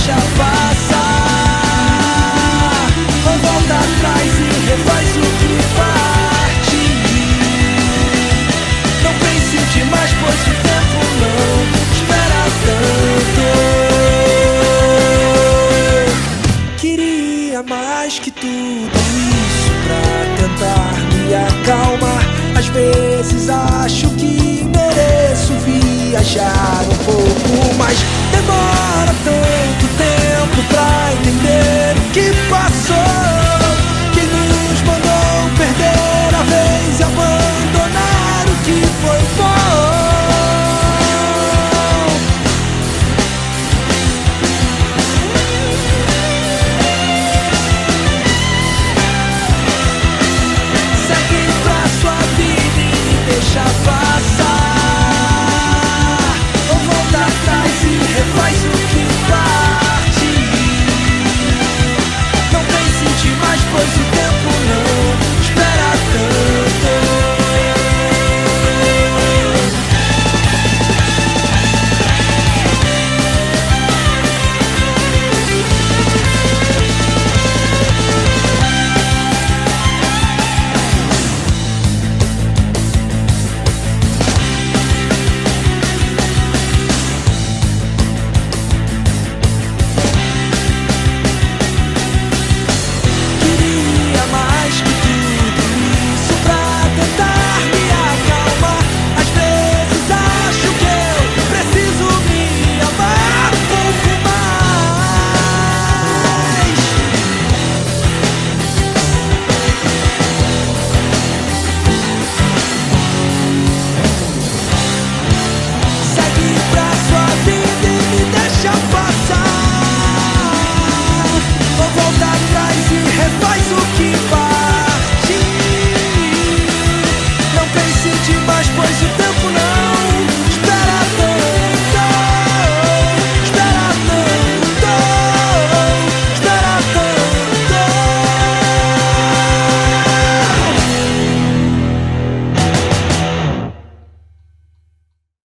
deixa passar. Ou volta atrás e refaz o que parte. Não pense demais, pois o tempo não espera tanto. Queria mais que tudo isso pra tentar me acalmar. Às vezes acho que mereço viajar um pouco mais.